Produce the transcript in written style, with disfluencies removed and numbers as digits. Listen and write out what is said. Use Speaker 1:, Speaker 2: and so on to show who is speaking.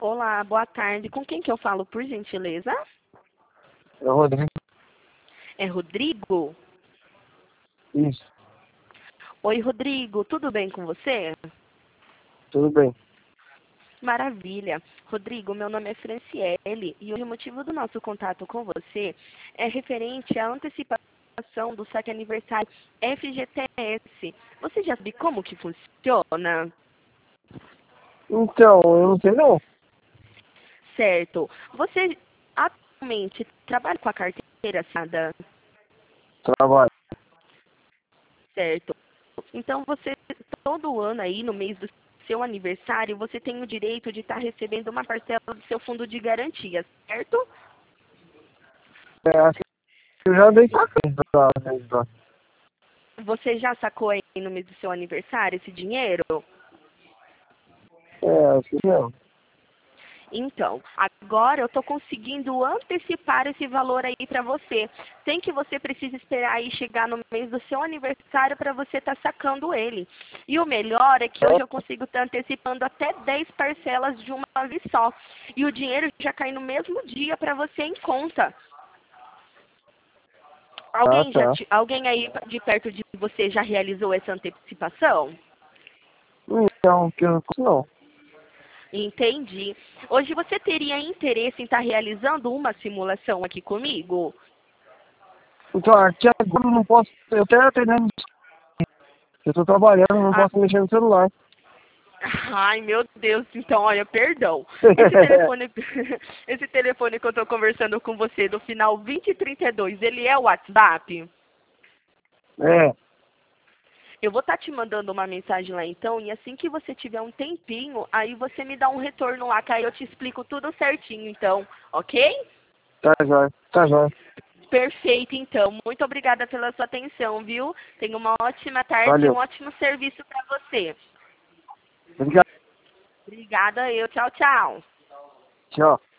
Speaker 1: Olá, boa tarde. Com quem que eu falo, por gentileza?
Speaker 2: É o Rodrigo.
Speaker 1: É Rodrigo?
Speaker 2: Isso,
Speaker 1: Oi, Rodrigo, tudo bem com você?
Speaker 2: tudo bem.
Speaker 1: Maravilha. Rodrigo, meu nome é Franciele e hoje o motivo do nosso contato com você é referente à antecipação do saque aniversário FGTS. Você já sabe como que funciona?
Speaker 2: Então, eu não sei não.
Speaker 1: Certo. Você atualmente trabalha com a carteira assinada?
Speaker 2: Trabalho.
Speaker 1: Certo. Então, você, todo ano aí, no mês do seu aniversário, você tem o direito de estar recebendo uma parcela do seu fundo de garantia, certo?
Speaker 2: É, assim, eu já dei pra.
Speaker 1: Você já sacou aí no mês do seu aniversário esse dinheiro?
Speaker 2: É, assim não.
Speaker 1: Então, agora eu estou conseguindo antecipar esse valor aí para você. Sem que você precise esperar aí chegar no mês do seu aniversário para você estar sacando ele. E o melhor é que hoje eu consigo estar antecipando até 10 parcelas de uma vez só. E o dinheiro já cai no mesmo dia para você em conta.
Speaker 2: Ah, tá.
Speaker 1: Alguém aí de perto de você já realizou essa antecipação?
Speaker 2: Então, que eu não posso não.
Speaker 1: Entendi. Hoje você teria interesse em estar realizando uma simulação aqui comigo?
Speaker 2: Então, aqui agora eu não posso. Eu até treinando. Eu tô trabalhando, não
Speaker 1: Ah,
Speaker 2: posso mexer no celular.
Speaker 1: ai, meu Deus, então, olha, perdão. Esse telefone, esse telefone que eu estou conversando com você, do final 2032, ele é o WhatsApp?
Speaker 2: É,
Speaker 1: Eu vou estar te mandando uma mensagem lá então, e assim que você tiver um tempinho, aí você me dá um retorno lá, que aí eu te explico tudo certinho, então, ok?
Speaker 2: tá jóia, tá jóia.
Speaker 1: Perfeito, então. Muito obrigada pela sua atenção, viu? Tenha uma ótima tarde e um
Speaker 2: Valeu.
Speaker 1: ótimo serviço para você.
Speaker 2: Obrigado.
Speaker 1: Obrigada eu. Tchau, tchau.
Speaker 2: Tchau.